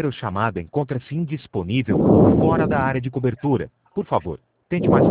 número chamado encontra-se indisponível ou fora da área de cobertura. Por favor, tente mais